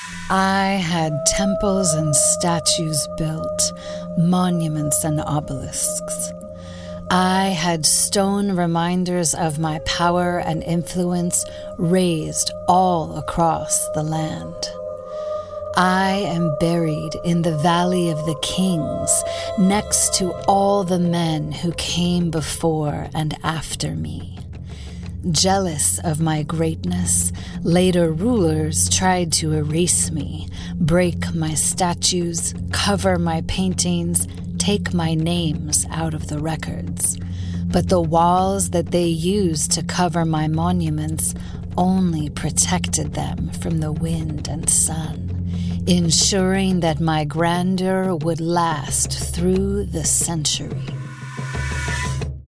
I had temples and statues built, monuments and obelisks. I had stone reminders of my power and influence raised all across the land. I am buried in the Valley of the Kings, next to all the men who came before and after me. Jealous of my greatness, later rulers tried to erase me, break my statues, cover my paintings, take my names out of the records. But the walls that they used to cover my monuments only protected them from the wind and sun, ensuring that my grandeur would last through the centuries.